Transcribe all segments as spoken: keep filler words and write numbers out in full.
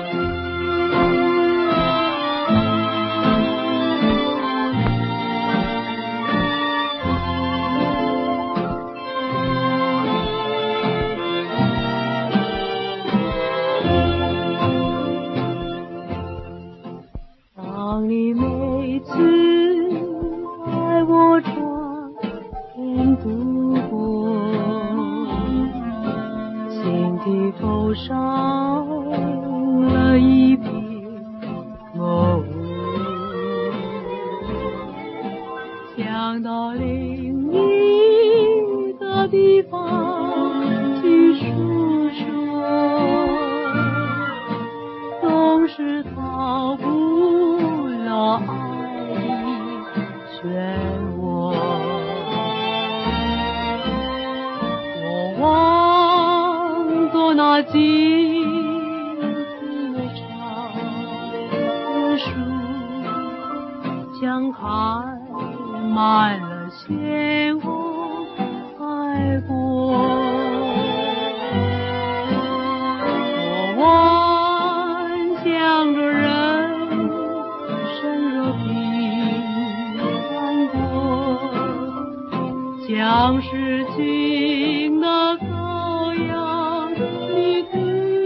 当你每次在我窗前度过，心底头上了一片模糊，想到另一个地方去诉说，总是逃不了爱的漩涡。我望着那静止的长的树，像开满了鲜红爱过。我望想着人生若平凡过，像失情的羔羊离去。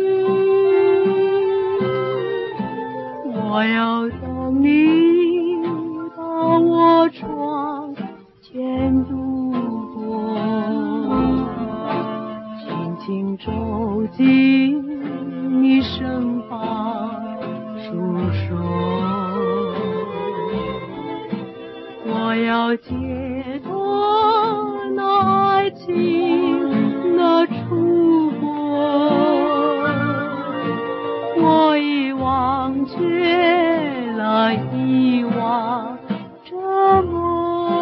我要等你到我窗前度过，轻轻走进你身旁诉说。我要解脱那爱情的触摸，我已忘却了以往折磨。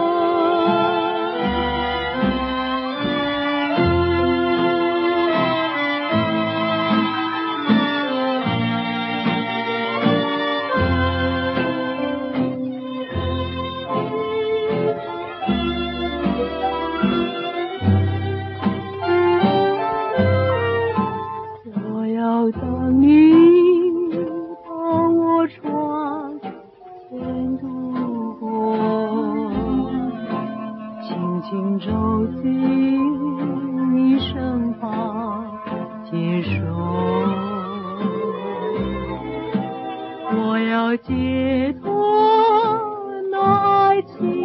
我要等你到我窗前度过，轻轻走进你身旁接受。我要解脱那爱情